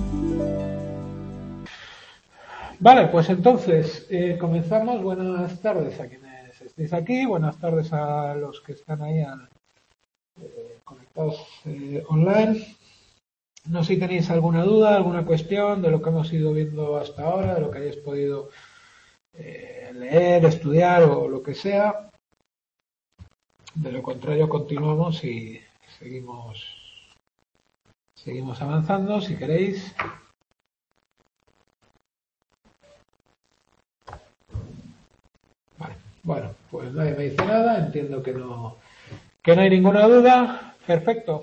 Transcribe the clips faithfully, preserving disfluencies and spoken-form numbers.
Vale, pues entonces eh, comenzamos. Buenas tardes a quienes estéis aquí, buenas tardes a los que están ahí a, eh, conectados eh, online. No sé si tenéis alguna duda, alguna cuestión de lo que hemos ido viendo hasta ahora, de lo que hayáis podido eh, leer, estudiar o lo que sea. De lo contrario, continuamos y seguimos, seguimos avanzando, si queréis. Vale. Bueno, pues nadie me dice nada, entiendo que no, que no hay ninguna duda. Perfecto.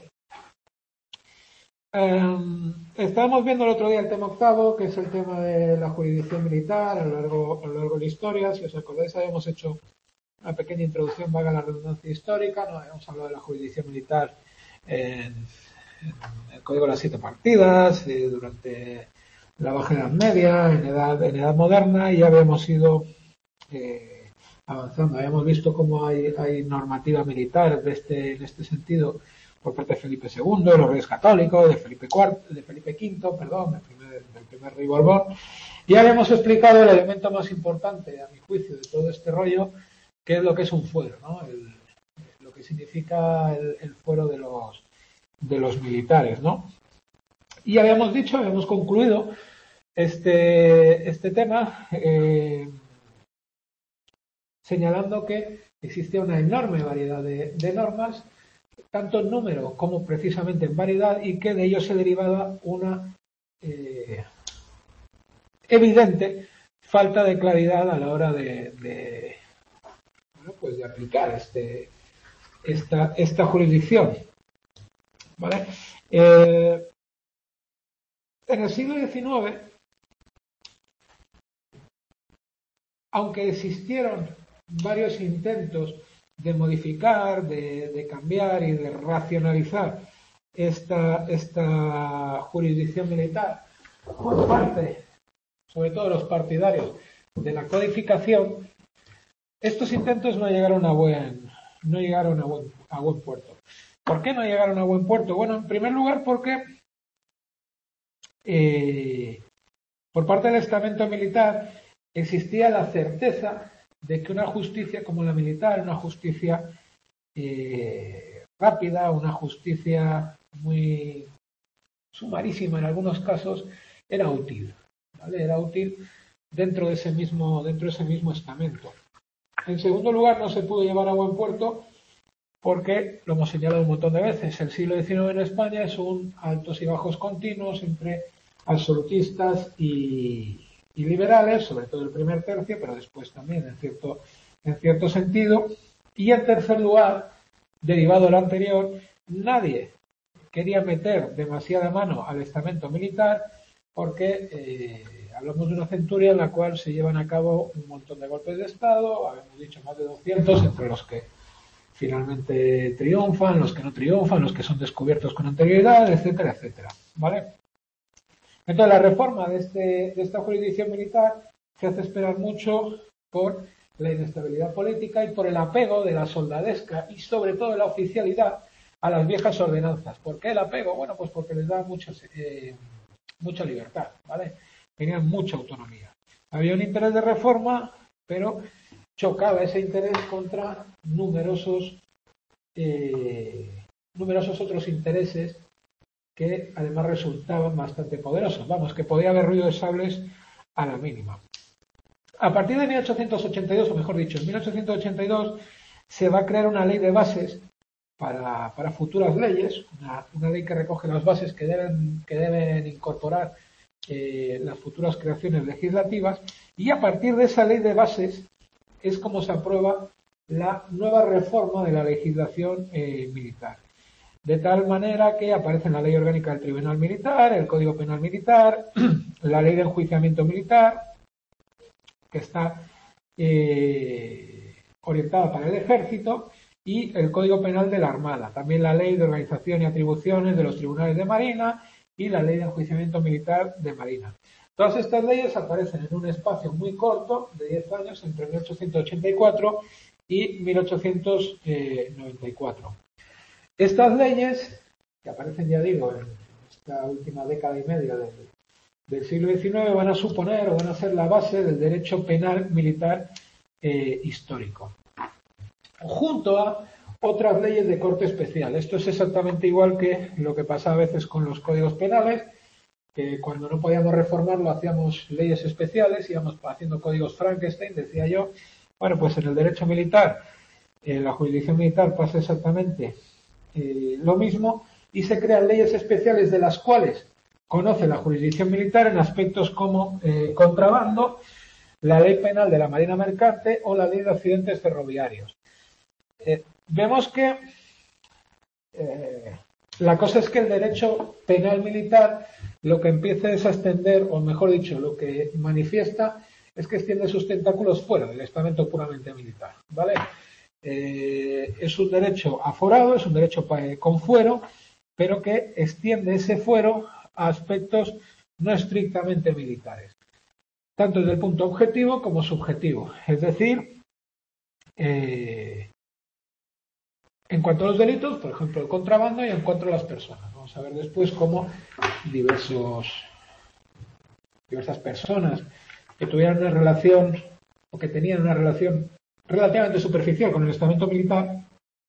Eh, estábamos viendo el otro día el tema octavo, que es el tema de la jurisdicción militar a lo largo, a lo largo de la historia. Si os acordáis, habíamos hecho una pequeña introducción, vaga la redundancia histórica, ¿no? Habíamos hablado de la jurisdicción militar en, en el Código de las Siete Partidas, eh, durante la Baja Edad Media, en edad, en edad moderna, y ya habíamos ido eh, avanzando. Habíamos visto cómo hay, hay normativa militar de este, en este sentido por parte de Felipe segundo, de los Reyes Católicos, de Felipe cuarto, de Felipe quinto, perdón, del primer, del primer rey Borbón. Y habíamos explicado el elemento más importante, a mi juicio, de todo este rollo, que es lo que es un fuero, ¿no? El, lo que significa el, el fuero de los, de los militares, ¿no? Y habíamos dicho, habíamos concluido este, este tema eh, señalando que existe una enorme variedad de, de normas, tanto en número como precisamente en variedad, y que de ello se derivaba una eh, evidente falta de claridad a la hora de, de, bueno, pues de aplicar este, esta, esta jurisdicción. ¿Vale? Eh, en el siglo diecinueve, aunque existieron varios intentos de modificar, de, de cambiar y de racionalizar esta, esta jurisdicción militar por parte, sobre todo los partidarios, de la codificación, estos intentos no llegaron a buen, no llegaron a buen, a buen puerto. ¿Por qué no llegaron a buen puerto? Bueno, en primer lugar porque eh, por parte del estamento militar existía la certeza de que una justicia como la militar, una justicia eh, rápida, una justicia muy sumarísima en algunos casos, era útil, ¿vale? Era útil dentro de ese mismo, dentro de ese mismo estamento. En segundo lugar, no se pudo llevar a buen puerto porque, lo hemos señalado un montón de veces, el siglo diecinueve en España es un altos y bajos continuos entre absolutistas y, y liberales, sobre todo el primer tercio, pero después también en cierto, en cierto sentido. Y en tercer lugar, derivado del anterior, nadie quería meter demasiada mano al estamento militar porque eh, hablamos de una centuria en la cual se llevan a cabo un montón de golpes de Estado, habíamos dicho más de doscientos, entre los que finalmente triunfan, los que no triunfan, los que son descubiertos con anterioridad, etcétera, etcétera. ¿Vale? Entonces, la reforma de, este, de esta jurisdicción militar se hace esperar mucho por la inestabilidad política y por el apego de la soldadesca y sobre todo de la oficialidad a las viejas ordenanzas. ¿Por qué el apego? Bueno, pues porque les da mucha, eh, mucha libertad, ¿vale? Tenían mucha autonomía. Había un interés de reforma, pero chocaba ese interés contra numerosos, eh, numerosos otros intereses que además resultaban bastante poderosos. Vamos, que podía haber ruido de sables a la mínima. A partir de mil ochocientos ochenta y dos, o mejor dicho, en mil ochocientos ochenta y dos se va a crear una ley de bases para, para futuras leyes, una, una ley que recoge las bases que deben, que deben incorporar eh, las futuras creaciones legislativas, y a partir de esa ley de bases es como se aprueba la nueva reforma de la legislación eh, militar. De tal manera que aparecen la Ley Orgánica del Tribunal Militar, el Código Penal Militar, la Ley de Enjuiciamiento Militar, que está eh, orientada para el Ejército, y el Código Penal de la Armada. También la Ley de Organización y Atribuciones de los Tribunales de Marina y la Ley de Enjuiciamiento Militar de Marina. Todas estas leyes aparecen en un espacio muy corto, de diez años, entre mil ochocientos ochenta y cuatro y mil ochocientos noventa y cuatro. Estas leyes, que aparecen, ya digo, en esta última década y media del, del siglo diecinueve van a suponer o van a ser la base del derecho penal militar eh, histórico, junto a otras leyes de corte especial. Esto es exactamente igual que lo que pasa a veces con los códigos penales, que cuando no podíamos reformarlo hacíamos leyes especiales, íbamos haciendo códigos Frankenstein, decía yo. Bueno, pues en el derecho militar, en la jurisdicción militar pasa exactamente eh, lo mismo, y se crean leyes especiales de las cuales conoce la jurisdicción militar en aspectos como eh, contrabando, la ley penal de la Marina Mercante o la ley de accidentes ferroviarios. Eh, vemos que eh, la cosa es que el derecho penal militar lo que empieza es a extender, o mejor dicho, lo que manifiesta es que extiende sus tentáculos fuera del estamento puramente militar, ¿vale? Eh, es un derecho aforado, es un derecho con fuero, pero que extiende ese fuero a aspectos no estrictamente militares, tanto desde el punto objetivo como subjetivo. Es decir, eh, en cuanto a los delitos, por ejemplo, el contrabando, y en cuanto a las personas. Vamos a ver después cómo diversos, diversas personas que tuvieran una relación o que tenían una relación relativamente superficial con el estamento militar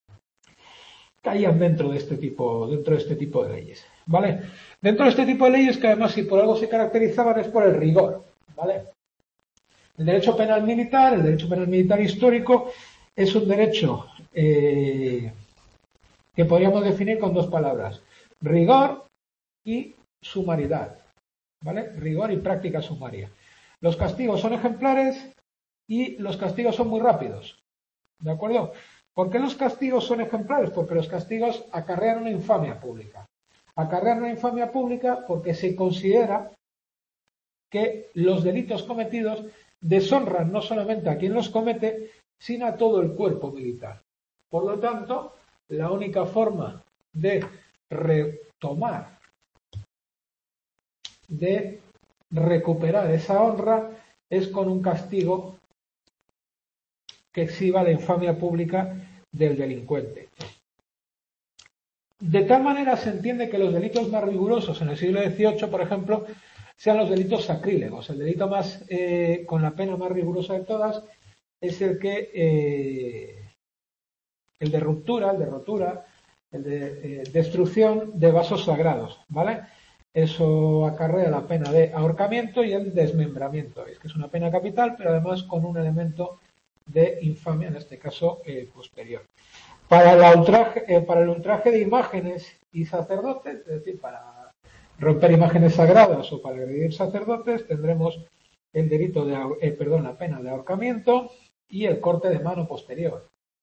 caían dentro de este tipo, dentro de este tipo de leyes, ¿vale? Dentro de este tipo de leyes, que además, si por algo se caracterizaban, es por el rigor, ¿vale? El derecho penal militar, el derecho penal militar histórico, es un derecho eh, que podríamos definir con dos palabras: rigor y sumariedad, ¿vale? Rigor y práctica sumaria. Los castigos son ejemplares y los castigos son muy rápidos, ¿de acuerdo? ¿Por qué los castigos son ejemplares? Porque los castigos acarrean una infamia pública. Acarrean una infamia pública porque se considera que los delitos cometidos deshonran no solamente a quien los comete, sino a todo el cuerpo militar. Por lo tanto, la única forma de retomar, de recuperar esa honra, es con un castigo que exhiba la infamia pública del delincuente. De tal manera se entiende que los delitos más rigurosos en el siglo dieciocho, por ejemplo, sean los delitos sacrílegos. El delito más eh, con la pena más rigurosa de todas es el que eh, el de ruptura, el de rotura, el de eh, destrucción de vasos sagrados, ¿vale? Eso acarrea la pena de ahorcamiento y el desmembramiento. Es que es una pena capital, pero además con un elemento de infamia, en este caso eh, posterior. Para el, ultraje, eh, para el ultraje de imágenes y sacerdotes, es decir, para romper imágenes sagradas o para agredir sacerdotes, tendremos el delito de, eh, perdón, la pena de ahorcamiento y el corte de mano posterior.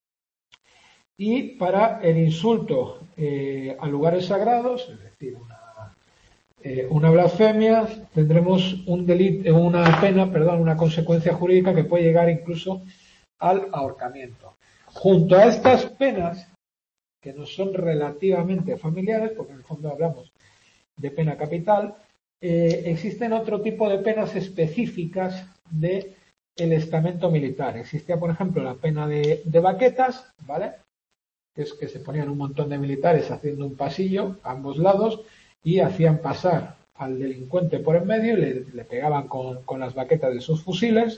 Y para el insulto eh, a lugares sagrados, es decir, una, eh, una blasfemia, tendremos un delito, una pena, perdón, una consecuencia jurídica que puede llegar incluso al ahorcamiento. Junto a estas penas, que nos son relativamente familiares, porque en el fondo hablamos de pena capital, eh, existen otro tipo de penas específicas del estamento militar. Existía, por ejemplo, la pena de, de baquetas, ¿vale? Que es que se ponían un montón de militares haciendo un pasillo a ambos lados y hacían pasar al delincuente por en medio y le, le pegaban con, con las baquetas de sus fusiles.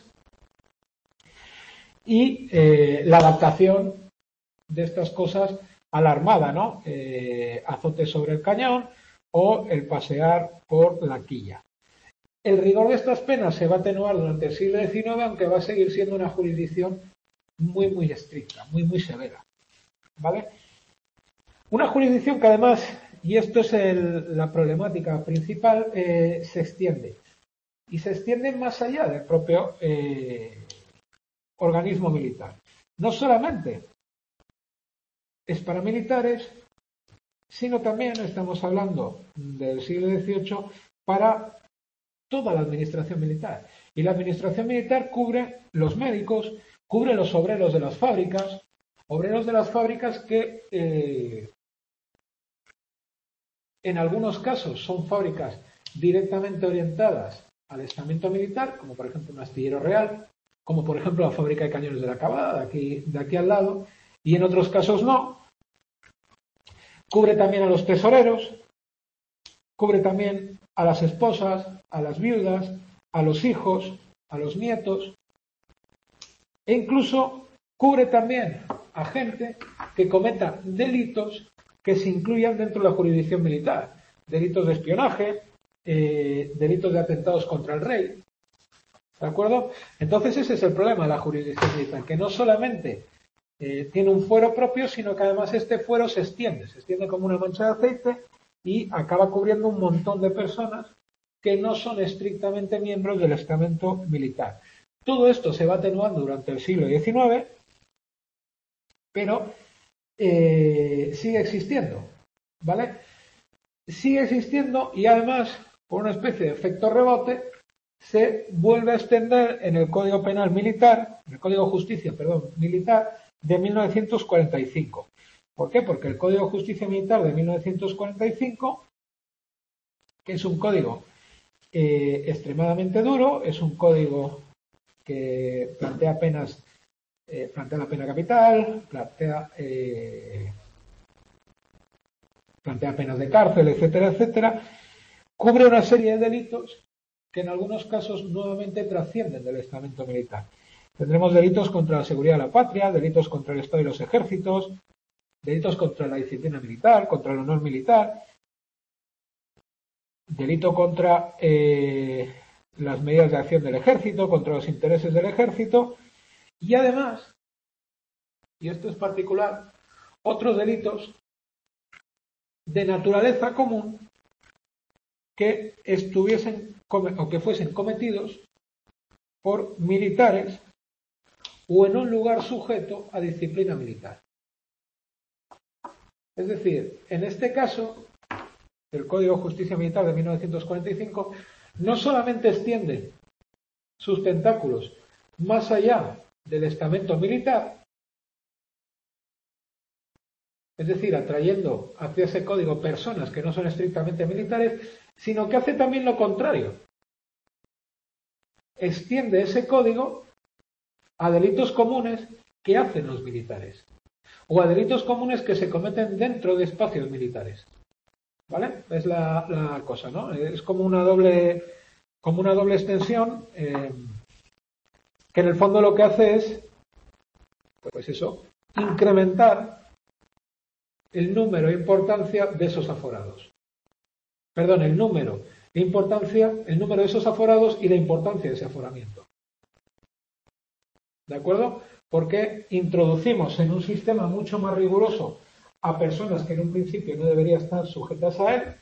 Y eh, la adaptación de estas cosas a la armada, ¿no? Eh, azote sobre el cañón o el pasear por la quilla. El rigor de estas penas se va a atenuar durante el siglo diecinueve, aunque va a seguir siendo una jurisdicción muy, muy estricta, muy, muy severa, ¿vale? Una jurisdicción que además, y esto es el, la problemática principal, eh, se extiende. Y se extiende más allá del propio eh, organismo militar. No solamente es para militares, sino también estamos hablando del siglo dieciocho para toda la administración militar. Y la administración militar cubre los médicos, cubre los obreros de las fábricas, obreros de las fábricas que eh, en algunos casos son fábricas directamente orientadas al estamento militar, como por ejemplo un astillero real, como por ejemplo la fábrica de cañones de la Cabada, de aquí, de aquí al lado, y en otros casos no. Cubre también a los tesoreros, cubre también a las esposas, a las viudas, a los hijos, a los nietos, e incluso cubre también a gente que cometa delitos que se incluyan dentro de la jurisdicción militar, delitos de espionaje, eh, delitos de atentados contra el rey, ¿de acuerdo? Entonces ese es el problema de la jurisdicción militar, que no solamente eh, tiene un fuero propio, sino que además este fuero se extiende, se extiende como una mancha de aceite y acaba cubriendo un montón de personas que no son estrictamente miembros del estamento militar. Todo esto se va atenuando durante el siglo diecinueve, pero eh, sigue existiendo, ¿vale? Sigue existiendo y además, por una especie de efecto rebote, se vuelve a extender en el Código Penal Militar, en el Código de Justicia, perdón, Militar de mil novecientos cuarenta y cinco. ¿Por qué? Porque el Código de Justicia Militar de mil novecientos cuarenta y cinco, que es un código eh, extremadamente duro, es un código que plantea penas, eh, plantea la pena capital, plantea, eh, plantea penas de cárcel, etcétera, etcétera, cubre una serie de delitos que en algunos casos nuevamente trascienden del estamento militar. Tendremos delitos contra la seguridad de la patria, delitos contra el Estado y los ejércitos, delitos contra la disciplina militar, contra el honor militar, delito contra eh, las medidas de acción del ejército, contra los intereses del ejército y además, y esto es particular, otros delitos de naturaleza común que estuviesen o que fuesen cometidos por militares o en un lugar sujeto a disciplina militar. Es decir, en este caso, el Código de Justicia Militar de mil novecientos cuarenta y cinco no solamente extiende sus tentáculos más allá del estamento militar, es decir, atrayendo hacia ese código personas que no son estrictamente militares, sino que hace también lo contrario. Extiende ese código a delitos comunes que hacen los militares o a delitos comunes que se cometen dentro de espacios militares. ¿Vale? Es la, la cosa, ¿no? Es como una doble, como una doble extensión eh, que en el fondo lo que hace es, pues eso, incrementar el número e importancia de esos aforados. Perdón, el número e importancia, el número de esos aforados y la importancia de ese aforamiento. ¿De acuerdo? Porque introducimos en un sistema mucho más riguroso a personas que en un principio no deberían estar sujetas a él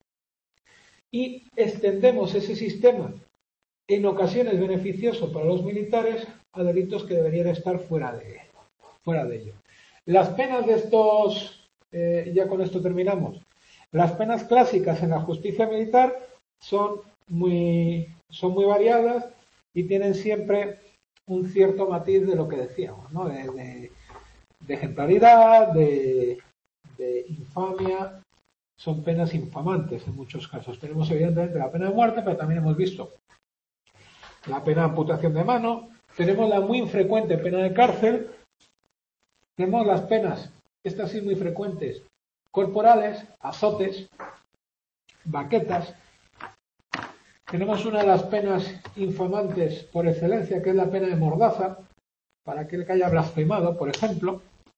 y extendemos ese sistema en ocasiones beneficioso para los militares a delitos que deberían estar fuera de, fuera de ello. Las penas de estos, eh, ya con esto terminamos, las penas clásicas en la justicia militar son muy, son muy variadas y tienen siempre un cierto matiz de lo que decíamos, ¿no? De, de, de ejemplaridad, de, de infamia. Son penas infamantes en muchos casos. Tenemos evidentemente la pena de muerte, pero también hemos visto la pena de amputación de mano. Tenemos la muy infrecuente pena de cárcel. Tenemos las penas, estas sí muy frecuentes, corporales, azotes, baquetas. Tenemos una de las penas infamantes por excelencia, que es la pena de mordaza, para aquel que haya blasfemado, por ejemplo.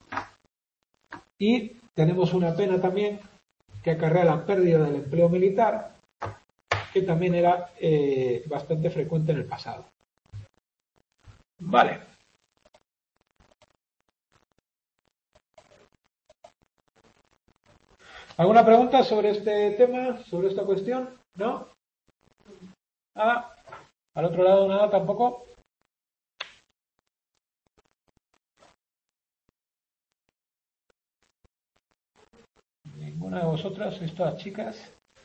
Y tenemos una pena también que acarrea la pérdida del empleo militar, que también era eh, bastante frecuente en el pasado. Vale. ¿Alguna pregunta sobre este tema, sobre esta cuestión? ¿No? Nada. Al otro lado nada tampoco. Ninguna de vosotras, estas chicas.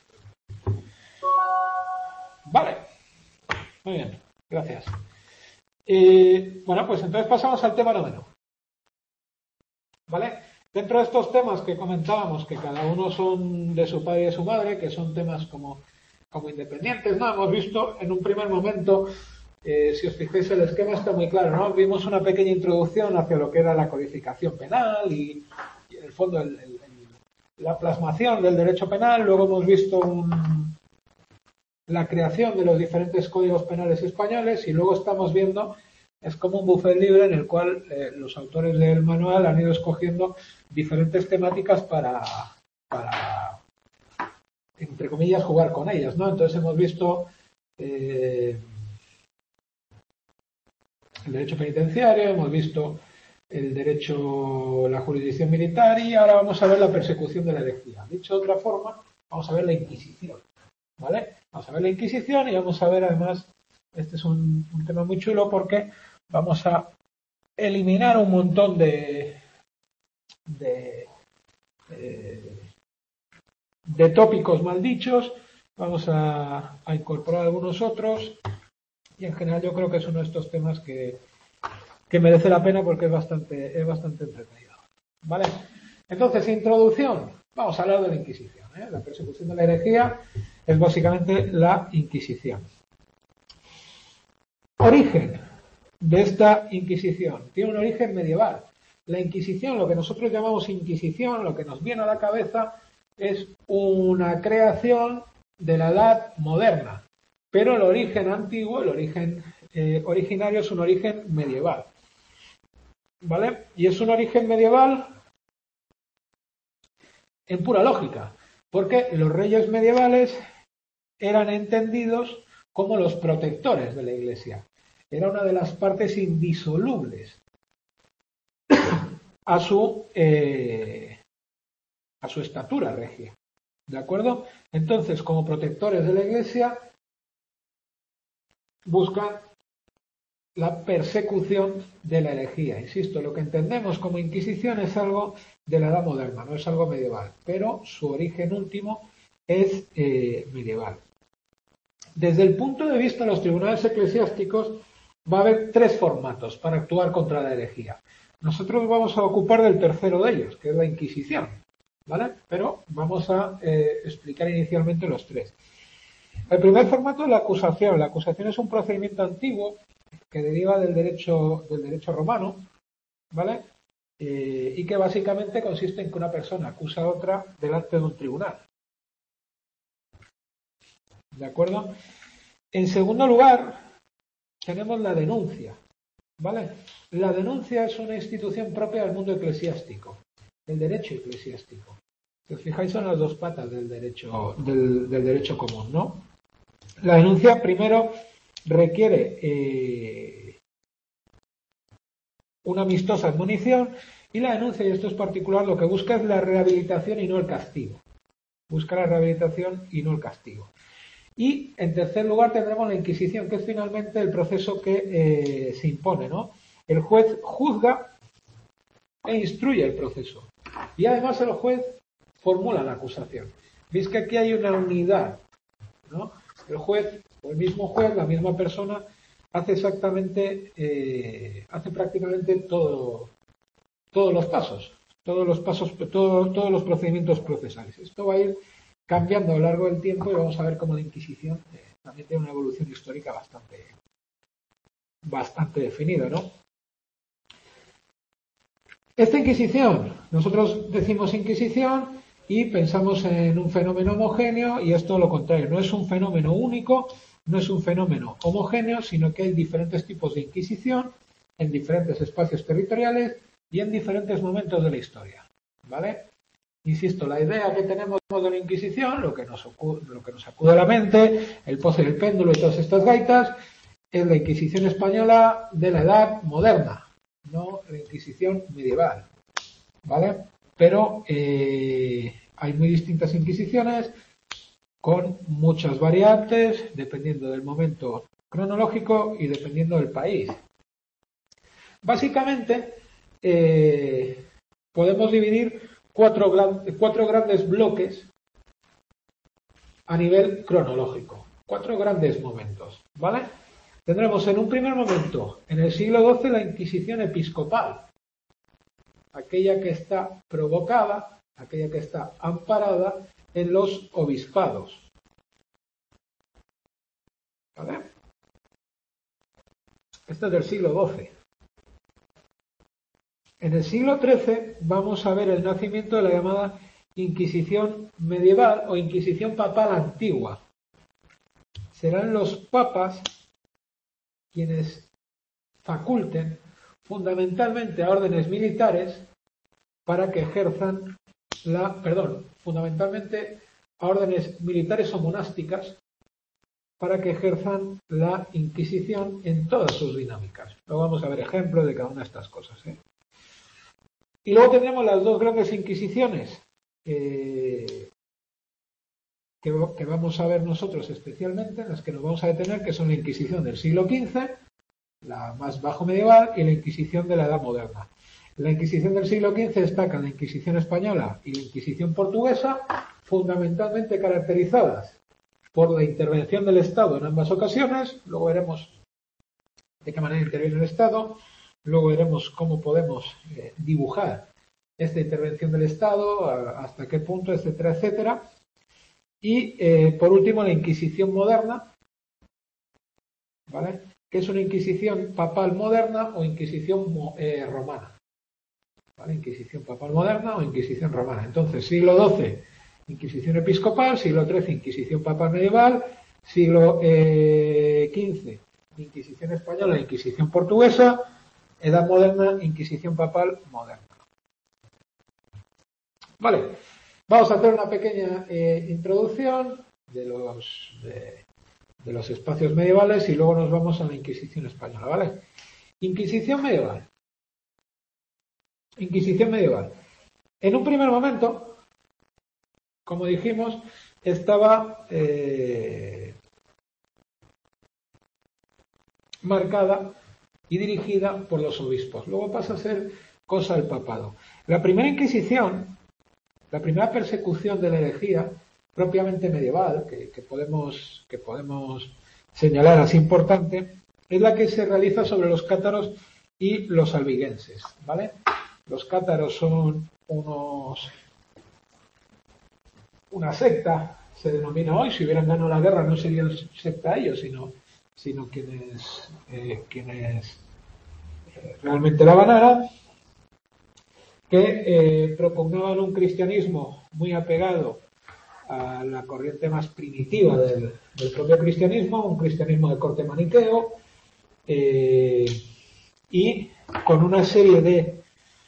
Vale. Muy bien. Gracias. Eh, bueno, pues entonces pasamos al tema noveno. ¿Vale? Dentro de estos temas que comentábamos, que cada uno son de su padre y de su madre, que son temas como, como independientes, ¿no? Hemos visto en un primer momento, eh, si os fijáis el esquema está muy claro, ¿no? Vimos una pequeña introducción hacia lo que era la codificación penal y, y en el fondo el, el, la plasmación del derecho penal, luego hemos visto un, la creación de los diferentes códigos penales españoles y luego estamos viendo, es como un buffet libre en el cual eh, los autores del manual han ido escogiendo diferentes temáticas para, para entre comillas, jugar con ellas, ¿no? Entonces hemos visto eh, el derecho penitenciario, hemos visto el derecho, la jurisdicción militar y ahora vamos a ver la persecución de la herejía. Dicho de otra forma, vamos a ver la Inquisición, ¿vale? Vamos a ver la Inquisición y vamos a ver además, este es un, un tema muy chulo porque vamos a eliminar un montón de de, eh, de tópicos mal dichos, vamos a, a incorporar algunos otros y en general yo creo que es uno de estos temas que, que merece la pena porque es bastante, es bastante entretenido. ¿Vale? Entonces, introducción. Vamos a hablar de la Inquisición. ¿eh? La persecución de la herejía es básicamente la Inquisición. Origen de esta Inquisición. Tiene un origen medieval. La Inquisición, lo que nosotros llamamos Inquisición, lo que nos viene a la cabeza es una creación de la Edad moderna. Pero el origen antiguo, el origen eh, originario es un origen medieval. ¿Vale? Y es un origen medieval en pura lógica, porque los reyes medievales eran entendidos como los protectores de la Iglesia. Era una de las partes indisolubles a su, eh, a su estatura regia. ¿De acuerdo? Entonces, como protectores de la Iglesia, buscan la persecución de la herejía. Insisto, lo que entendemos como Inquisición es algo de la Edad Moderna, no es algo medieval, pero su origen último es eh, medieval. Desde el punto de vista de los tribunales eclesiásticos, va a haber tres formatos para actuar contra la herejía. Nosotros vamos a ocupar del tercero de ellos, que es la Inquisición, ¿vale? Pero vamos a eh, explicar inicialmente los tres. El primer formato es la acusación. La acusación es un procedimiento antiguo que deriva del derecho, del derecho romano, ¿vale? Eh, y que básicamente consiste en que una persona acusa a otra delante de un tribunal. ¿De acuerdo? En segundo lugar, tenemos la denuncia, ¿vale? La denuncia es una institución propia del mundo eclesiástico, del derecho eclesiástico. Si os fijáis, son las dos patas del derecho, del, del derecho común, ¿no? La denuncia, primero, requiere eh, una amistosa admonición y la denuncia, y esto es particular, lo que busca es la rehabilitación y no el castigo. Busca la rehabilitación y no el castigo. Y, en tercer lugar, tendremos la Inquisición, que es finalmente el proceso que eh, se impone, ¿no? El juez juzga e instruye el proceso. Y además el juez formula la acusación. Veis que aquí hay una unidad, ¿no? El juez, o el mismo juez, la misma persona, hace exactamente, eh, hace prácticamente todo, todos los pasos, todos los pasos, todo, todos los procedimientos procesales. Esto va a ir cambiando a lo largo del tiempo y vamos a ver cómo la Inquisición eh, también tiene una evolución histórica bastante, bastante definida, ¿no? Esta Inquisición, nosotros decimos Inquisición y pensamos en un fenómeno homogéneo y es todo lo contrario, no es un fenómeno único, no es un fenómeno homogéneo, sino que hay diferentes tipos de Inquisición en diferentes espacios territoriales y en diferentes momentos de la historia, ¿vale? Insisto, la idea que tenemos de la Inquisición, lo que nos ocurre, lo que nos acude a la mente, el pozo y el péndulo y todas estas gaitas, es la Inquisición española de la Edad Moderna, no la Inquisición medieval, ¿vale? Pero eh, hay muy distintas Inquisiciones con muchas variantes, dependiendo del momento cronológico y dependiendo del país. Básicamente, eh, podemos dividir Cuatro, gran, cuatro grandes bloques a nivel cronológico. Cuatro grandes momentos, ¿vale? Tendremos en un primer momento, en el siglo doce, la Inquisición episcopal. Aquella que está provocada, aquella que está amparada en los obispados. ¿Vale? Esto es del siglo doce. En el siglo trece vamos a ver el nacimiento de la llamada Inquisición medieval o Inquisición papal antigua. Serán los papas quienes faculten fundamentalmente a órdenes militares para que ejerzan la, perdón, fundamentalmente a órdenes militares o monásticas para que ejerzan la Inquisición en todas sus dinámicas. Luego vamos a ver ejemplos de cada una de estas cosas, ¿eh? Y luego tenemos las dos grandes Inquisiciones eh, que, que vamos a ver nosotros especialmente, en las que nos vamos a detener, que son la Inquisición del siglo quince, la más bajo medieval, y la Inquisición de la Edad Moderna. La Inquisición del siglo quince destacan la Inquisición española y la Inquisición portuguesa, fundamentalmente caracterizadas por la intervención del Estado en ambas ocasiones. Luego veremos de qué manera interviene el Estado, luego veremos cómo podemos eh, dibujar esta intervención del Estado, a, hasta qué punto, etcétera, etcétera. Y, eh, por último, la Inquisición moderna, ¿vale?, que es una Inquisición papal moderna o Inquisición eh, romana. ¿Vale? Inquisición papal moderna o Inquisición romana. Entonces, siglo doce, Inquisición episcopal, siglo trece, Inquisición papal medieval, siglo eh, quince, Inquisición española, Inquisición portuguesa, Edad moderna, Inquisición papal moderna. Vale, vamos a hacer una pequeña eh, introducción de los, de, de los espacios medievales y luego nos vamos a la Inquisición española, ¿vale? Inquisición medieval. Inquisición medieval. En un primer momento, como dijimos, estaba eh, marcada y dirigida por los obispos. Luego pasa a ser cosa del papado. La primera Inquisición, la primera persecución de la herejía propiamente medieval, que, que, podemos, que podemos señalar así importante, es la que se realiza sobre los cátaros y los albigenses, ¿vale? Los cátaros son unos una secta, se denomina hoy. Si hubieran ganado la guerra no serían secta ellos, sino, sino quienes, eh, quienes eh, realmente la ganaran, que eh, propugnaban un cristianismo muy apegado a la corriente más primitiva del, del propio cristianismo, un cristianismo de corte maniqueo, eh, y con una serie de,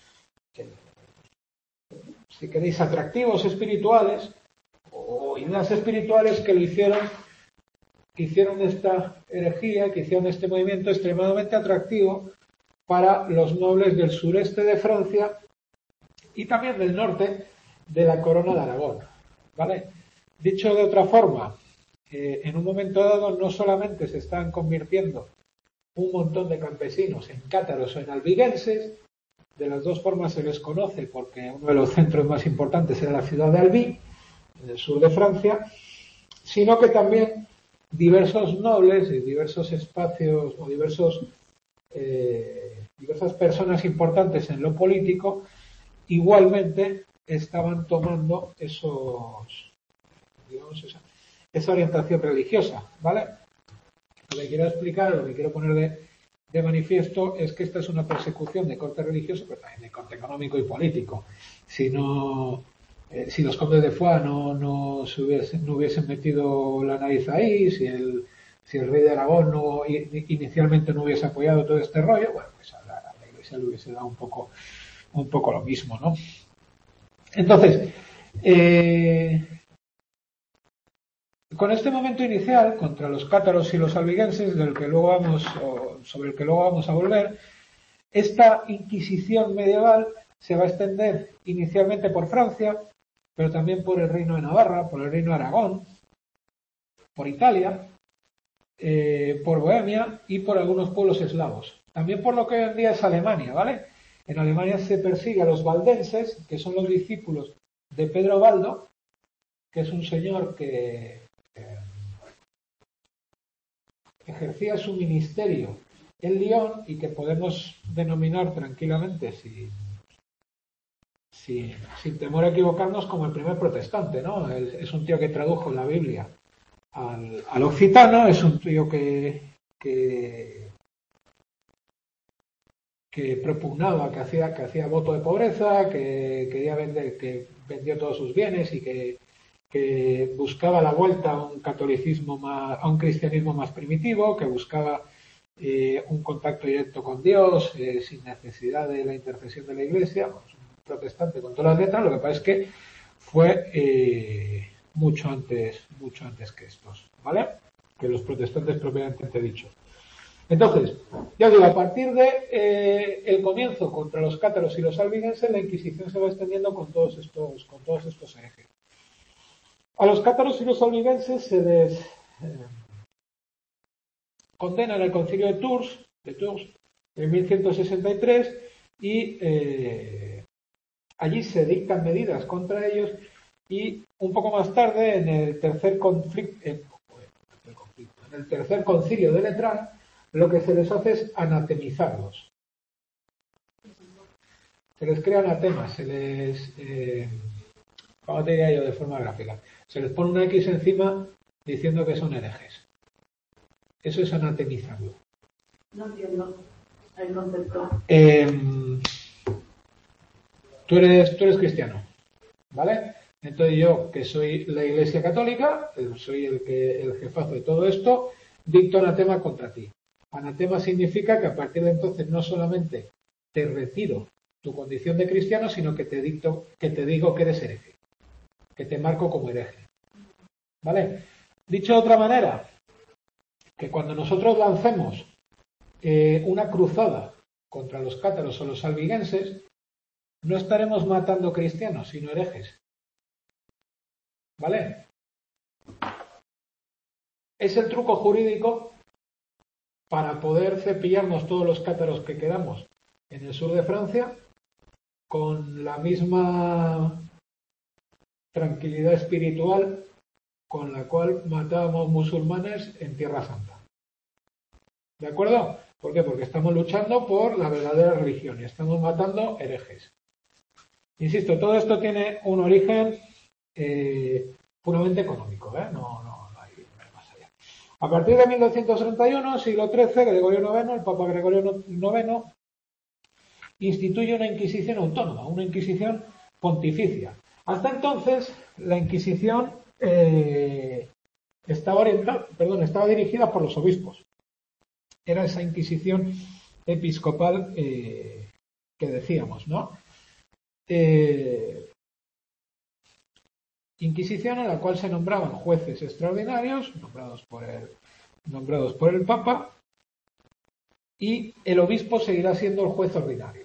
si queréis, atractivos espirituales o ideas espirituales que lo hicieron, que hicieron esta herejía, que hicieron este movimiento extremadamente atractivo para los nobles del sureste de Francia y también del norte de la corona de Aragón, ¿vale? Dicho de otra forma, eh, en un momento dado no solamente se están convirtiendo un montón de campesinos en cátaros o en albigenses, de las dos formas se les conoce porque uno de los centros más importantes era la ciudad de Albi, en el sur de Francia, sino que también diversos nobles y diversos espacios o diversos, eh, diversas personas importantes en lo político igualmente estaban tomando esos, digamos, esa, esa orientación religiosa, ¿vale? Lo que quiero explicar, lo que quiero poner de, de manifiesto es que esta es una persecución de corte religioso, pero también de corte económico y político. Si no, eh, si los condes de Foix no, no, se hubiesen, no hubiesen metido la nariz ahí, si el, si el rey de Aragón no, inicialmente no hubiese apoyado todo este rollo, bueno, pues a la, a la Iglesia le hubiese dado un poco, un poco lo mismo, ¿no? Entonces, eh, con este momento inicial contra los cátaros y los albigenses, del que luego vamos, o sobre el que luego vamos a volver, esta Inquisición medieval se va a extender inicialmente por Francia, pero también por el Reino de Navarra, por el Reino de Aragón, por Italia, eh, por Bohemia y por algunos pueblos eslavos. También por lo que hoy en día es Alemania, ¿vale? En Alemania se persigue a los valdenses, que son los discípulos de Pedro Baldo, que es un señor que eh, ejercía su ministerio en Lyon y que podemos denominar tranquilamente, sin, sin, sin temor a equivocarnos, como el primer protestante, ¿no? Es, es un tío que tradujo la Biblia al, al occitano, es un tío que, que que propugnaba, que hacía, que hacía voto de pobreza, que quería vender, que vendió todos sus bienes y que, que buscaba la vuelta a un catolicismo más, a un cristianismo más primitivo, que buscaba eh, un contacto directo con Dios eh, sin necesidad de la intercesión de la Iglesia, pues, un protestante con todas las letras. Lo que pasa es que fue eh, mucho antes, mucho antes que estos, ¿vale? Que los protestantes propiamente dicho. Entonces, ya os digo, a partir de eh, el comienzo contra los cátaros y los albigenses, la Inquisición se va extendiendo con todos estos, con todos estos herejes. A los cátaros y los albigenses se les eh, condena en el Concilio de Tours, de Tours en mil ciento sesenta y tres y eh, allí se dictan medidas contra ellos y un poco más tarde en el tercer conflicto, en, en el tercer concilio de Letrán, lo que se les hace es anatemizarlos. Se les crea anatemas, se les, eh, ¿cómo te diría yo de forma gráfica? Se les pone una X encima diciendo que son herejes. Eso es anatemizarlo. No entiendo el concepto. Eh, tú eres, tú eres cristiano, ¿vale? Entonces yo, que soy la Iglesia Católica, soy el que el jefazo de todo esto, dicto anatema contra ti. Anatema significa que a partir de entonces no solamente te retiro tu condición de cristiano, sino que te dicto, que te digo que eres hereje, que te marco como hereje. ¿Vale? Dicho de otra manera, que cuando nosotros lancemos eh, una cruzada contra los cátaros o los albigenses, no estaremos matando cristianos, sino herejes. ¿Vale? Es el truco jurídico para poder cepillarnos todos los cátaros que quedamos en el sur de Francia con la misma tranquilidad espiritual con la cual matábamos musulmanes en Tierra Santa. ¿De acuerdo? ¿Por qué? Porque estamos luchando por la verdadera religión y estamos matando herejes. Insisto, todo esto tiene un origen eh, puramente económico, ¿eh? No, no, no hay, no hay más allá. A partir de mil doscientos treinta y uno, siglo trece, Gregorio noveno, el Papa Gregorio noveno, instituye una Inquisición autónoma, una Inquisición pontificia. Hasta entonces, la Inquisición eh, estaba orientada, perdón, estaba dirigida por los obispos. Era esa Inquisición episcopal eh, que decíamos, ¿no? Eh, Inquisición en la cual se nombraban jueces extraordinarios, nombrados por el, nombrados por el Papa, y el obispo seguirá siendo el juez ordinario.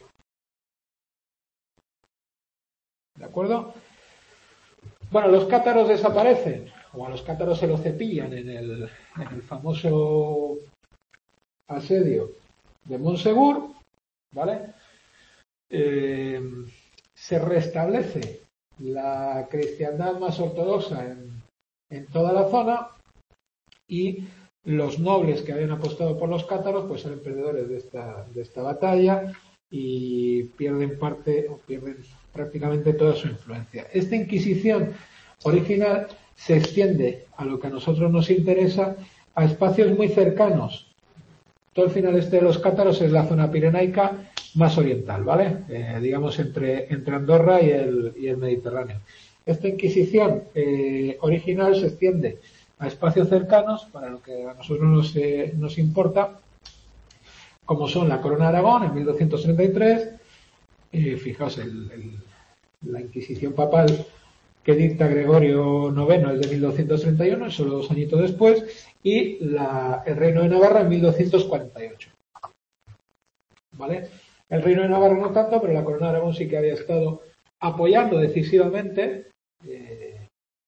¿De acuerdo? Bueno, los cátaros desaparecen, o a los cátaros se los cepillan en el, en el famoso asedio de Montsegur, ¿vale? Eh, se restablece la cristiandad más ortodoxa en, en toda la zona y los nobles que habían apostado por los cátaros pues salen perdedores de esta, de esta batalla y pierden parte o pierden prácticamente toda su influencia. Esta Inquisición original se extiende a lo que a nosotros nos interesa, a espacios muy cercanos. Todo el final este de los cátaros es la zona pirenaica más oriental, ¿vale? Eh, digamos entre, entre Andorra y el, y el Mediterráneo. Esta Inquisición eh, original se extiende a espacios cercanos, para lo que a nosotros nos, eh, nos importa, como son la Corona de Aragón en mil doscientos treinta y tres, eh, fijaos, el, el, la Inquisición papal que dicta Gregorio noveno es de mil doscientos treinta y uno, solo dos añitos después, y la, el Reino de Navarra en mil doscientos cuarenta y ocho. ¿Vale? El Reino de Navarra no tanto, pero la Corona de Aragón sí que había estado apoyando decisivamente eh,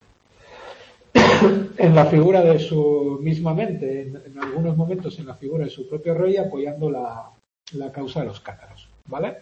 en la figura de su misma mente, en, en algunos momentos en la figura de su propio rey, apoyando la, la causa de los cátaros. ¿Vale?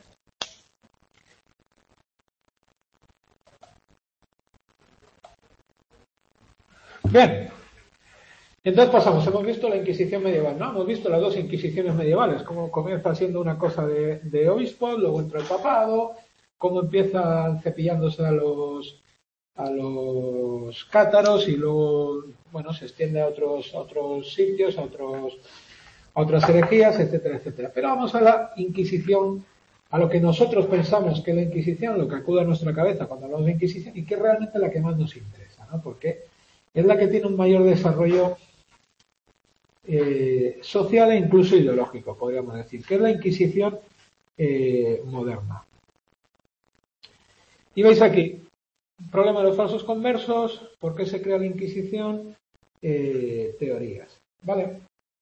Bien, entonces pasamos, hemos visto la Inquisición medieval, ¿no? Hemos visto las dos Inquisiciones medievales, cómo comienza siendo una cosa de, de obispos, luego entra el papado, cómo empiezan cepillándose a los a los cátaros y luego, bueno, se extiende a otros a otros sitios, a otros a otras herejías, etcétera, etcétera. Pero vamos a la Inquisición a lo que nosotros pensamos que es la Inquisición, lo que acude a nuestra cabeza cuando hablamos de Inquisición, y que es realmente la que más nos interesa, ¿no? Porque es la que tiene un mayor desarrollo eh, social e incluso ideológico, podríamos decir, que es la Inquisición eh, moderna. Y veis aquí, problema de los falsos conversos, por qué se crea la Inquisición, eh, teorías. ¿Vale?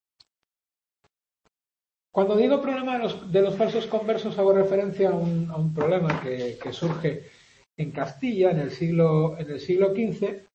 Cuando digo problema de los, de los falsos conversos, hago referencia a un, a un problema que, que surge en Castilla en el siglo, en el siglo quince,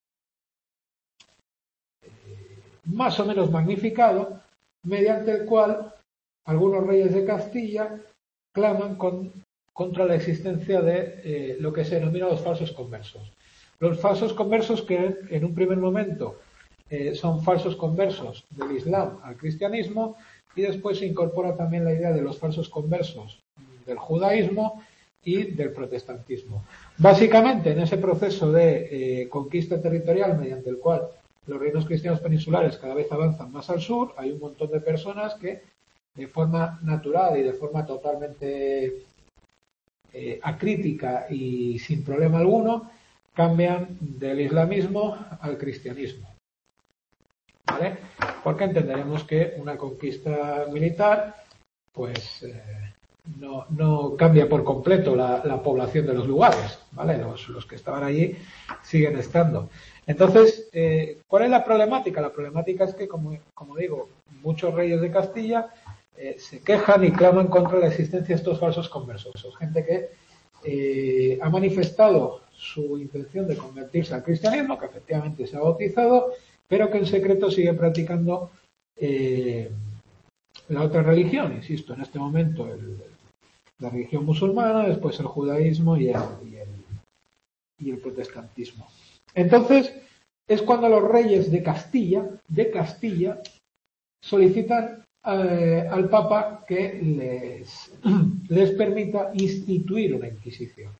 más o menos magnificado, mediante el cual algunos reyes de Castilla claman con, contra la existencia de eh, lo que se denomina los falsos conversos. Los falsos conversos que en un primer momento eh, son falsos conversos del Islam al cristianismo, y después se incorpora también la idea de los falsos conversos del judaísmo y del protestantismo. Básicamente, en ese proceso de eh, conquista territorial mediante el cual los reinos cristianos peninsulares cada vez avanzan más al sur, hay un montón de personas que de forma natural y de forma totalmente eh, acrítica y sin problema alguno cambian del islamismo al cristianismo. ¿Vale? Porque entenderemos que una conquista militar pues eh, no, no cambia por completo la, la población de los lugares, ¿vale? Los, los que estaban allí siguen estando. Entonces, eh, ¿cuál es la problemática? La problemática es que, como, como digo, muchos reyes de Castilla eh, se quejan y claman contra la existencia de estos falsos conversos. Es gente que eh, ha manifestado su intención de convertirse al cristianismo, que efectivamente se ha bautizado, pero que en secreto sigue practicando eh, la otra religión, insisto, en este momento el, la religión musulmana, después el judaísmo y el, y el, y el protestantismo. Entonces, es cuando los reyes de Castilla, de Castilla, solicitan eh, al Papa que les, les permita instituir una Inquisición.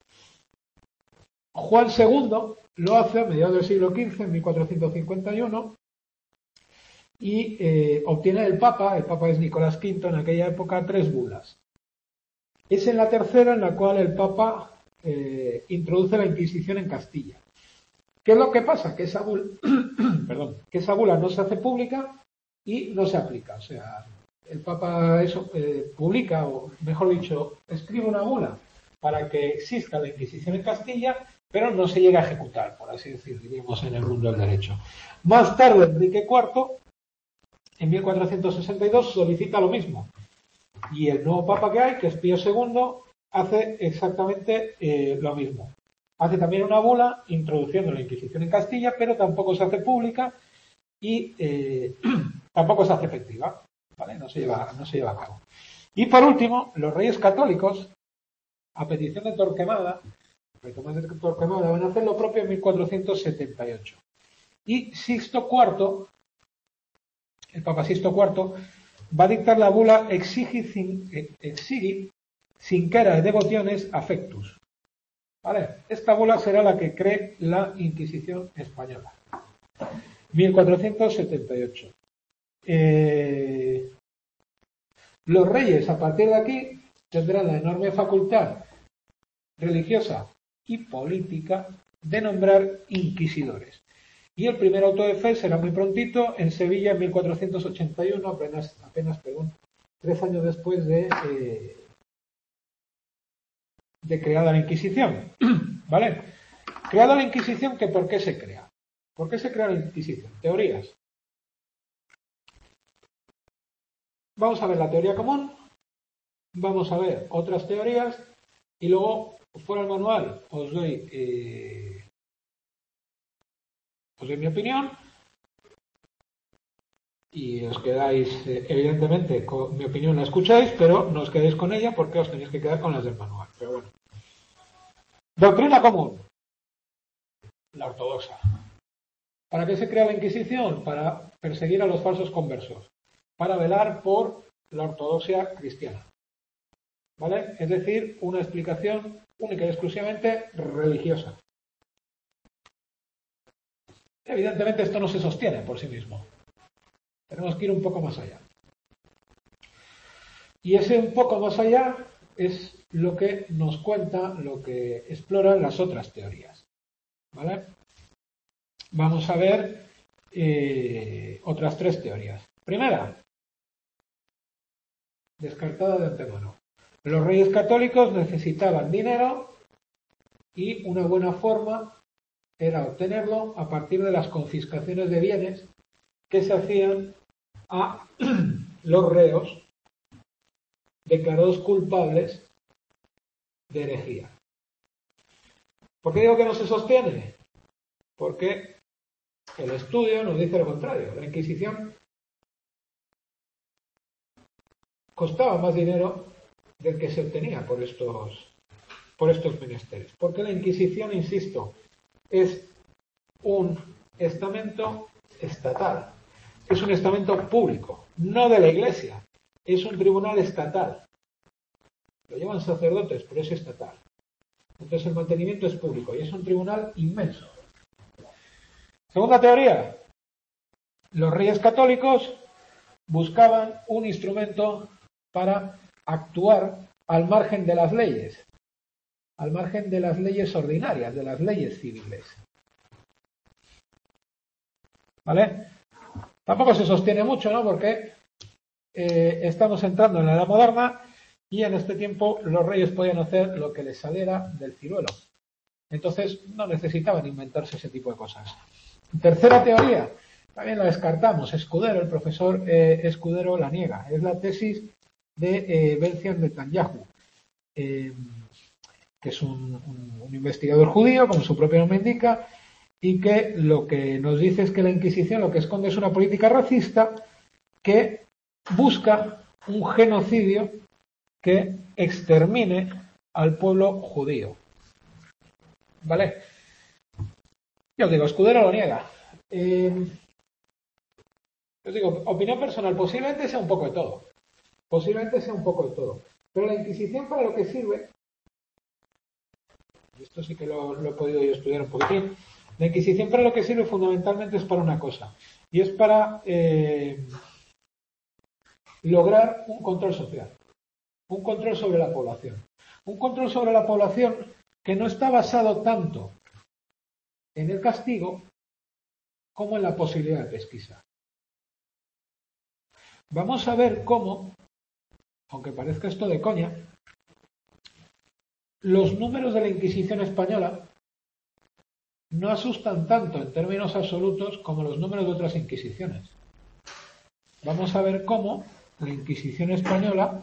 Juan segundo lo hace a mediados del siglo quince, en mil cuatrocientos cincuenta y uno, y eh, obtiene el Papa, el Papa es Nicolás quinto en aquella época, tres bulas. Es en la tercera en la cual el Papa eh, introduce la Inquisición en Castilla. ¿Qué es lo que pasa? Que esa bula, perdón, que esa bula no se hace pública y no se aplica. O sea, el Papa eso eh, publica, o mejor dicho, escribe una bula para que exista la Inquisición en Castilla, pero no se llega a ejecutar, por así decirlo, diríamos en el mundo del derecho. Más tarde, Enrique cuarto, en mil cuatrocientos sesenta y dos, solicita lo mismo. Y el nuevo Papa que hay, que es Pío segundo, hace exactamente eh, lo mismo. Hace también una bula introduciendo la Inquisición en Castilla, pero tampoco se hace pública y eh, tampoco se hace efectiva, ¿vale? No se lleva, no se lleva a cabo. Y por último, los reyes católicos, a petición de Torquemada, de Torquemada van a hacer lo propio en mil cuatrocientos setenta y ocho. Y Sixto cuarto, el Papa Sixto cuarto, va a dictar la bula Exigi, exigi Sinquera Devotiones Affectus. ¿Vale? Esta bula será la que cree la Inquisición española. mil cuatrocientos setenta y ocho. Eh, los reyes, a partir de aquí, tendrán la enorme facultad religiosa y política de nombrar inquisidores. Y el primer auto de fe será muy prontito en Sevilla en mil cuatrocientos ochenta y uno, apenas, apenas perdón, tres años después de, eh, de creada la Inquisición. ¿Vale? Creada la Inquisición, ¿que por qué se crea? ¿Por qué se crea la Inquisición? Teorías. Vamos a ver la teoría común, vamos a ver otras teorías y luego, fuera el manual, os doy, eh, os doy mi opinión y os quedáis, eh, evidentemente, con mi opinión la escucháis, pero no os quedéis con ella porque os tenéis que quedar con las del manual. Pero bueno. Doctrina común. La ortodoxa. ¿Para qué se crea la Inquisición? Para perseguir a los falsos conversos. Para velar por la ortodoxia cristiana. ¿Vale? Es decir, una explicación única y exclusivamente religiosa. Evidentemente esto no se sostiene por sí mismo. Tenemos que ir un poco más allá. Y ese un poco más allá es lo que nos cuenta, lo que exploran las otras teorías. ¿Vale? Vamos a ver eh, otras tres teorías. Primera, descartada de antemano. Los reyes católicos necesitaban dinero y una buena forma era obtenerlo a partir de las confiscaciones de bienes que se hacían a los reos declarados culpables de herejía. ¿Por qué digo que no se sostiene? Porque el estudio nos dice lo contrario. La Inquisición costaba más dinero del que se obtenía por estos, por estos menesteres. Porque la Inquisición, insisto, es un estamento estatal. Es un estamento público, no de la Iglesia. Es un tribunal estatal. Lo llevan sacerdotes, pero es estatal. Entonces el mantenimiento es público y es un tribunal inmenso. Segunda teoría. Los reyes católicos buscaban un instrumento para actuar al margen de las leyes, al margen de las leyes ordinarias, de las leyes civiles. ¿Vale? Tampoco se sostiene mucho, ¿no? Porque eh, estamos entrando en la edad moderna y en este tiempo los reyes podían hacer lo que les saliera del ciruelo. Entonces no necesitaban inventarse ese tipo de cosas. Tercera teoría, también la descartamos. Escudero, el profesor eh, Escudero la niega. Es la tesis de eh, Benzion Netanyahu, eh, que es un, un, un investigador judío, como su propio nombre indica, y que lo que nos dice es que la Inquisición lo que esconde es una política racista que busca un genocidio que extermine al pueblo judío. ¿Vale? Yo os digo, Escudero lo niega. Eh, os digo, opinión personal, posiblemente sea un poco de todo. Posiblemente sea un poco de todo. Pero la Inquisición para lo que sirve, y esto sí que lo, lo he podido yo estudiar un poquitín, la Inquisición para lo que sirve fundamentalmente es para una cosa, y es para eh, lograr un control social, un control sobre la población. Un control sobre la población que no está basado tanto en el castigo como en la posibilidad de pesquisa. Vamos a ver cómo, aunque parezca esto de coña, los números de la Inquisición española no asustan tanto en términos absolutos como los números de otras Inquisiciones. Vamos a ver cómo la Inquisición española,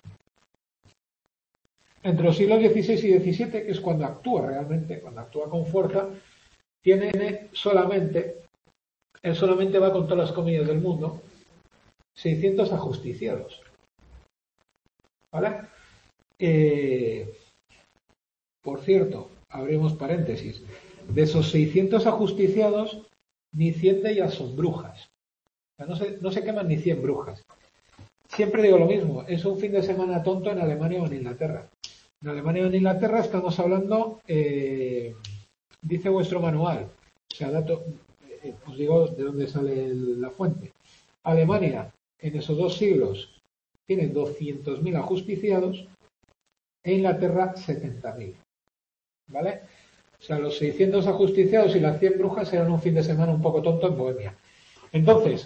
entre los siglos dieciséis y diecisiete, que es cuando actúa realmente, cuando actúa con fuerza, tiene solamente, él solamente va con todas las comillas del mundo, seiscientos ajusticiados. ¿Vale? Eh, por cierto, abrimos paréntesis, de esos seiscientos ajusticiados, ni cien de ellas son brujas. O sea, no se, no se queman ni cien brujas. Siempre digo lo mismo, es un fin de semana tonto en Alemania o en Inglaterra. En Alemania o en Inglaterra estamos hablando, eh, dice vuestro manual, o sea, dato, eh, os digo de dónde sale el, la fuente. Alemania, en esos dos siglos, tiene doscientos mil ajusticiados e Inglaterra setenta mil. ¿Vale? O sea, los seiscientos ajusticiados y las cien brujas eran un fin de semana un poco tonto en Bohemia. Entonces,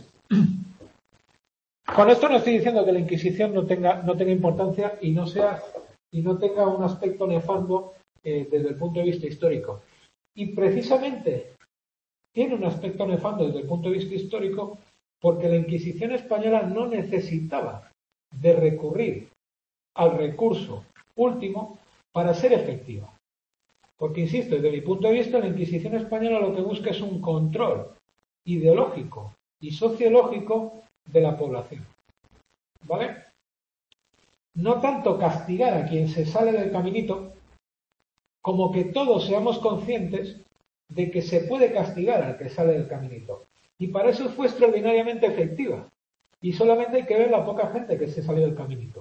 con esto no estoy diciendo que la Inquisición no tenga, no tenga importancia y no sea y no tenga un aspecto nefando eh, desde el punto de vista histórico. Y precisamente tiene un aspecto nefando desde el punto de vista histórico porque la Inquisición española no necesitaba de recurrir al recurso último para ser efectiva. Porque, insisto, desde mi punto de vista, la Inquisición española lo que busca es un control ideológico y sociológico de la población. ¿Vale? No tanto castigar a quien se sale del caminito, como que todos seamos conscientes de que se puede castigar al que sale del caminito. Y para eso fue extraordinariamente efectiva. Y solamente hay que ver la poca gente que se salió del caminito.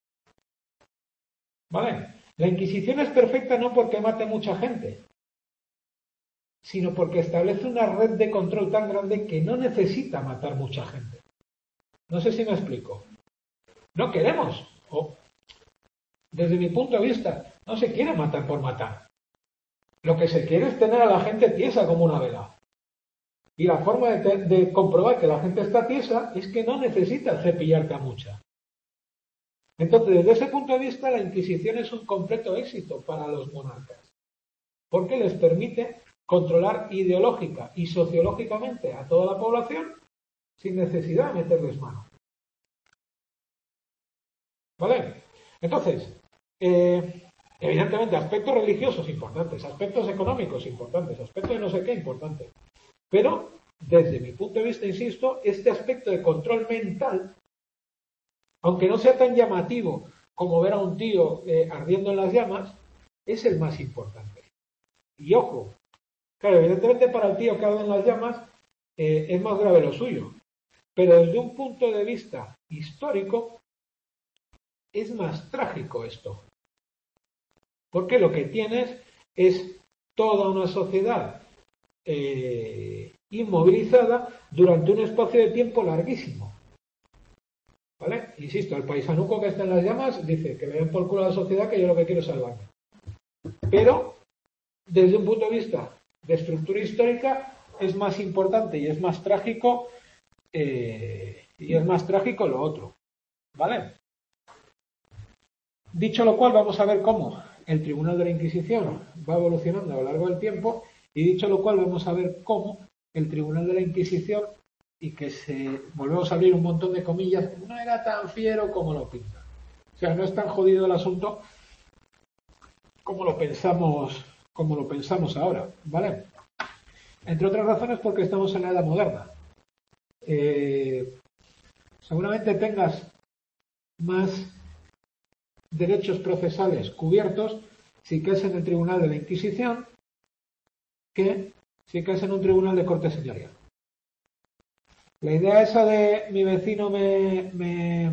¿Vale? La Inquisición es perfecta no porque mate mucha gente, sino porque establece una red de control tan grande que no necesita matar mucha gente. No sé si me explico. No queremos. Oh. Desde mi punto de vista, no se quiere matar por matar. Lo que se quiere es tener a la gente tiesa como una vela. Y la forma de, de comprobar que la gente está tiesa es que no necesita cepillarte a mucha. Entonces, desde ese punto de vista, la Inquisición es un completo éxito para los monarcas, porque les permite controlar ideológica y sociológicamente a toda la población sin necesidad de meterles mano. ¿Vale? Entonces, eh, evidentemente, aspectos religiosos importantes, aspectos económicos importantes, aspectos de no sé qué importantes. Pero, desde mi punto de vista, insisto, este aspecto de control mental, aunque no sea tan llamativo como ver a un tío eh, ardiendo en las llamas, es el más importante. Y ojo, claro, evidentemente para el tío que arde en las llamas eh, es más grave lo suyo. Pero desde un punto de vista histórico, es más trágico esto. Porque lo que tienes es toda una sociedad eh, inmovilizada durante un espacio de tiempo larguísimo. ¿Vale? Insisto, el paisanuco que está en las llamas dice que le den por culo a la sociedad, que yo lo que quiero es salvarme. Pero, desde un punto de vista de estructura histórica, es más importante y es más trágico eh, y es más trágico lo otro. ¿Vale? Dicho lo cual, vamos a ver cómo el Tribunal de la Inquisición va evolucionando a lo largo del tiempo, y dicho lo cual, vamos a ver cómo el Tribunal de la Inquisición, y que se volvemos a abrir un montón de comillas, no era tan fiero como lo pinta. O sea, no es tan jodido el asunto como lo pensamos, como lo pensamos ahora, ¿vale? Entre otras razones porque estamos en la edad moderna. Eh, seguramente tengas más derechos procesales cubiertos si caes en el Tribunal de la Inquisición que si caes en un tribunal de corte señorial. La idea esa de mi vecino me, me,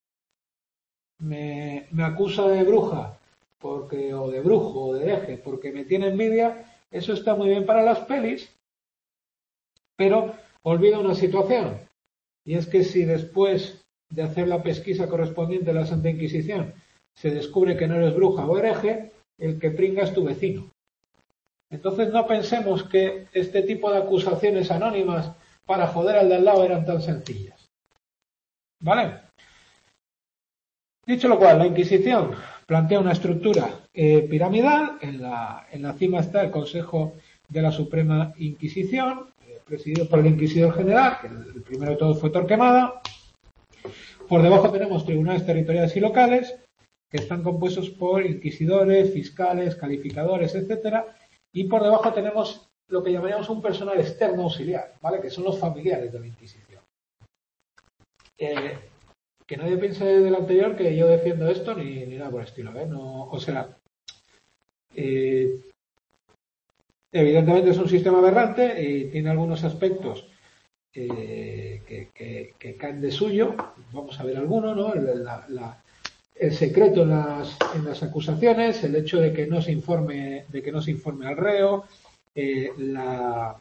me, me acusa de bruja porque, o de brujo o de hereje porque me tiene envidia, eso está muy bien para las pelis, pero olvida una situación, y es que si después de hacer la pesquisa correspondiente a la Santa Inquisición se descubre que no eres bruja o hereje, el que pringa es tu vecino. Entonces no pensemos que este tipo de acusaciones anónimas para joder al de al lado eran tan sencillas. ¿Vale? Dicho lo cual, la Inquisición plantea una estructura eh, piramidal. En la, en la cima está el Consejo de la Suprema Inquisición, eh, presidido por el Inquisidor General, que el, el primero de todos fue Torquemada. Por debajo tenemos tribunales territoriales y locales, que están compuestos por inquisidores, fiscales, calificadores, etcétera. Y por debajo tenemos lo que llamaríamos un personal externo auxiliar, ¿vale? Que son los familiares de la Inquisición. Eh, que nadie piense del anterior que yo defiendo esto ni, ni nada por el estilo, ¿eh? No, o sea, eh, evidentemente es un sistema aberrante y tiene algunos aspectos eh, que, que, que caen de suyo. Vamos a ver alguno, ¿no? La, la, el secreto en las, en las acusaciones, el hecho de que no se informe, de que no se informe al reo, eh, la,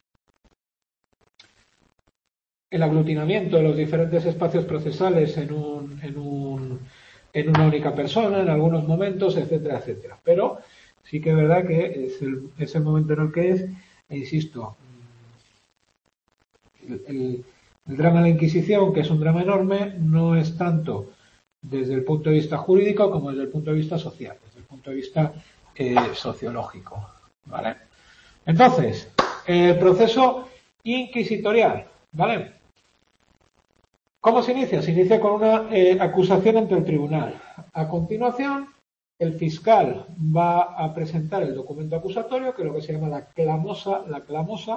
el aglutinamiento de los diferentes espacios procesales en un, en un, en una única persona, en algunos momentos, etcétera, etcétera. Pero sí que es verdad que es el, es el momento en el que es, e insisto, el, el, el drama de la Inquisición, que es un drama enorme, no es tanto desde el punto de vista jurídico como desde el punto de vista social, desde el punto de vista eh, sociológico, ¿vale? Entonces, el proceso inquisitorial, ¿vale? ¿Cómo se inicia? Se inicia con una eh, acusación ante el tribunal. A continuación, el fiscal va a presentar el documento acusatorio, que es lo que se llama la clamosa, la clamosa,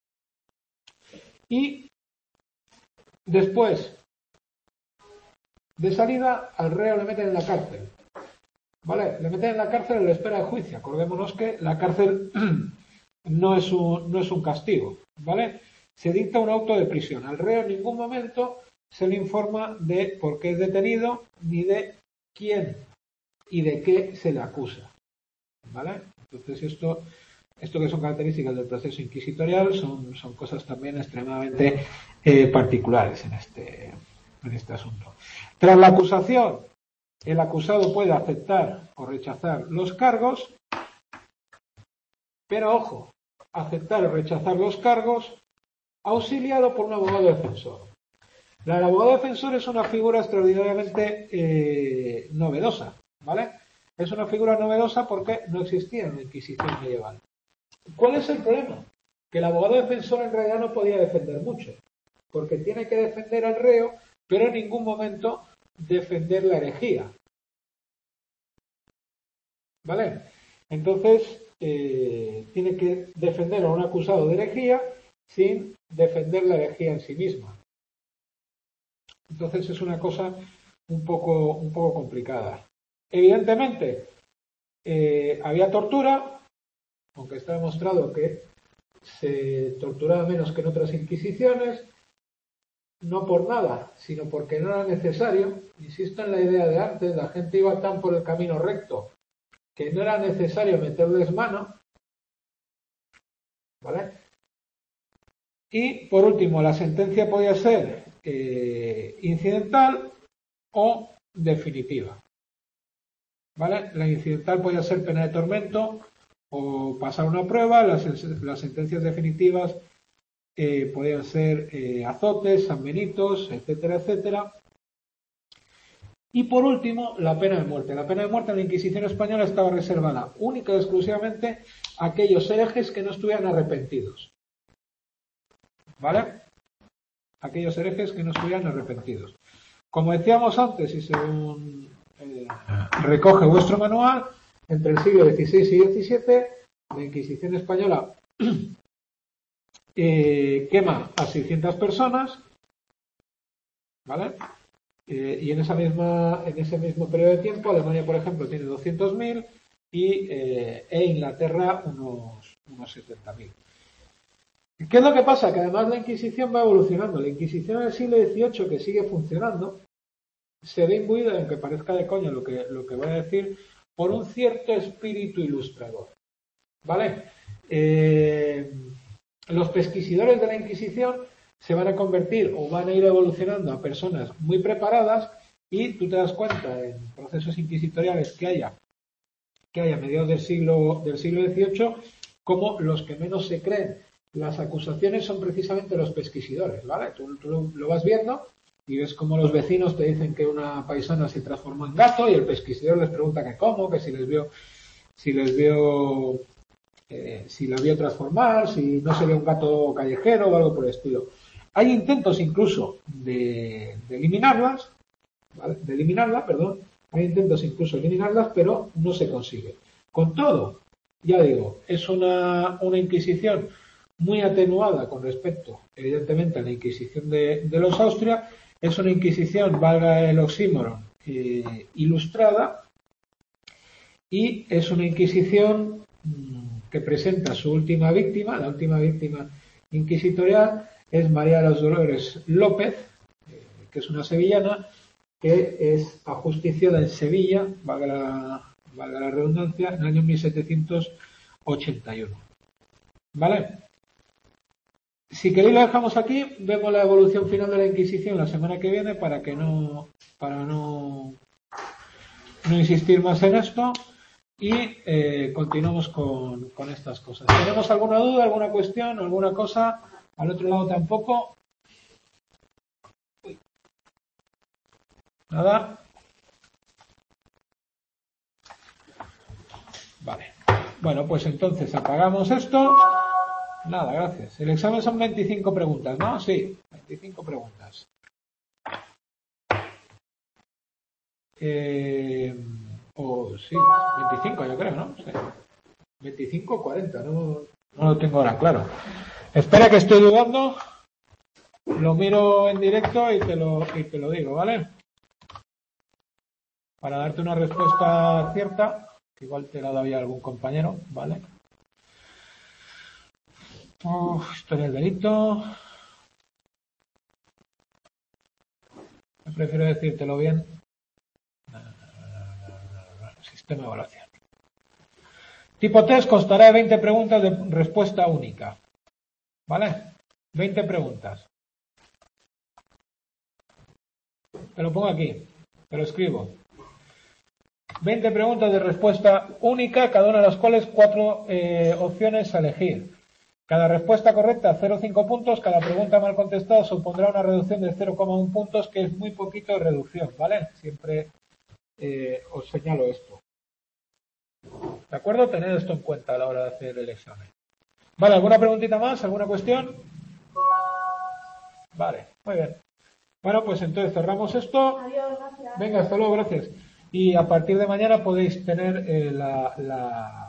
y después de salida, al reo le meten en la cárcel. ¿Vale? Le meten en la cárcel en la espera de juicio. Acordémonos que la cárcel no es un, no es un castigo. ¿Vale? Se dicta un auto de prisión. Al reo en ningún momento se le informa de por qué es detenido, ni de quién y de qué se le acusa. ¿Vale? Entonces esto, esto que son características del proceso inquisitorial son, son cosas también extremadamente eh, particulares en este, en este asunto. Tras la acusación, el acusado puede aceptar o rechazar los cargos, pero ojo, aceptar o rechazar los cargos auxiliado por un abogado defensor. La del abogado defensor es una figura extraordinariamente eh, novedosa, ¿vale? Es una figura novedosa porque no existía en la Inquisición medieval. ¿Cuál es el problema? Que el abogado defensor en realidad no podía defender mucho, porque tiene que defender al reo, pero en ningún momento defender la herejía. ¿Vale? Entonces, eh, tiene que defender a un acusado de herejía sin defender la herejía en sí misma. Entonces es una cosa un poco, un poco complicada. Evidentemente, eh, había tortura, aunque está demostrado que se torturaba menos que en otras inquisiciones, no por nada, sino porque no era necesario. Insisto en la idea de antes, la gente iba tan por el camino recto que no era necesario meterles mano, ¿vale? Y por último, la sentencia podía ser eh, incidental o definitiva, ¿vale? La incidental podía ser pena de tormento o pasar una prueba, las, las sentencias definitivas eh, podían ser eh, azotes, sanbenitos, etcétera, etcétera. Y por último, la pena de muerte. La pena de muerte en la Inquisición española estaba reservada única y exclusivamente a aquellos herejes que no estuvieran arrepentidos. ¿Vale? Aquellos herejes que no estuvieran arrepentidos. Como decíamos antes, y según eh, recoge vuestro manual, entre el siglo dieciséis y diecisiete, la Inquisición española eh, quema a seiscientas personas, ¿vale? Eh, y en esa misma, en ese mismo periodo de tiempo, Alemania, por ejemplo, tiene doscientos mil y eh, e Inglaterra unos, unos setenta mil. ¿Qué es lo que pasa? Que además la Inquisición va evolucionando. La Inquisición del siglo dieciocho, que sigue funcionando, se ve imbuida, aunque parezca de coña lo que, lo que voy a decir, por un cierto espíritu ilustrador. ¿Vale? Eh, los pesquisidores de la Inquisición se van a convertir o van a ir evolucionando a personas muy preparadas y tú te das cuenta en procesos inquisitoriales que haya que haya a mediados del siglo del siglo dieciocho como los que menos se creen las acusaciones son precisamente los pesquisidores, ¿vale? Tú, tú lo, lo vas viendo y ves como los vecinos te dicen que una paisana se transformó en gato y el pesquisidor les pregunta que cómo, que si les vio si les vio eh, si la vio transformar, si no se ve un gato callejero o algo por el estilo. Hay intentos incluso de, de eliminarlas, ¿vale? De eliminarlas, perdón. Hay intentos incluso de eliminarlas, pero no se consigue. Con todo, ya digo, es una, una Inquisición muy atenuada con respecto, evidentemente, a la Inquisición de, de los Austria. Es una Inquisición, valga el oxímoron, eh, ilustrada, y es una Inquisición mmm, que presenta a su última víctima, la última víctima inquisitorial, es María de los Dolores López, que es una sevillana, que es ajusticiada en Sevilla, valga la, valga la redundancia, en el año mil setecientos ochenta y uno. ¿Vale? Si queréis lo dejamos aquí, vemos la evolución final de la Inquisición la semana que viene para que no, para no, no insistir más en esto y eh, continuamos con, con estas cosas. ¿Tenemos alguna duda, alguna cuestión, alguna cosa? Al otro lado tampoco. Uy. Nada. Vale. Bueno, pues entonces apagamos esto. Nada, gracias. El examen son veinticinco preguntas, ¿no? Sí, veinticinco preguntas. Eh, o sí, veinticinco yo creo, ¿no? Sí. veinticinco o cuarenta, no, no lo tengo ahora claro. Espera que estoy dudando. Lo miro en directo y te lo, y te lo digo, ¿vale? Para darte una respuesta cierta, que igual te la ha dado ya algún compañero, ¿vale? Uf, historia del delito. Prefiero decírtelo bien. Sistema de evaluación. Tipo test constará de veinte preguntas de respuesta única. ¿Vale? veinte preguntas. Te lo pongo aquí. Te lo escribo. veinte preguntas de respuesta única, cada una de las cuales cuatro eh, opciones a elegir. Cada respuesta correcta, cero coma cinco puntos. Cada pregunta mal contestada supondrá una reducción de cero coma uno puntos, que es muy poquito de reducción, ¿vale? Siempre eh, os señalo esto. ¿De acuerdo? Tened esto en cuenta a la hora de hacer el examen. Vale, ¿alguna preguntita más? ¿Alguna cuestión? Vale, muy bien. Bueno, pues entonces cerramos esto. Adiós, gracias. Venga, hasta luego, gracias. Y a partir de mañana podéis tener eh, la... la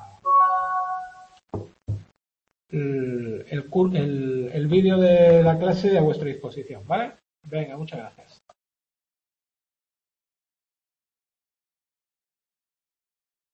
el, el, el, el vídeo de la clase a vuestra disposición, ¿vale? Venga, muchas gracias.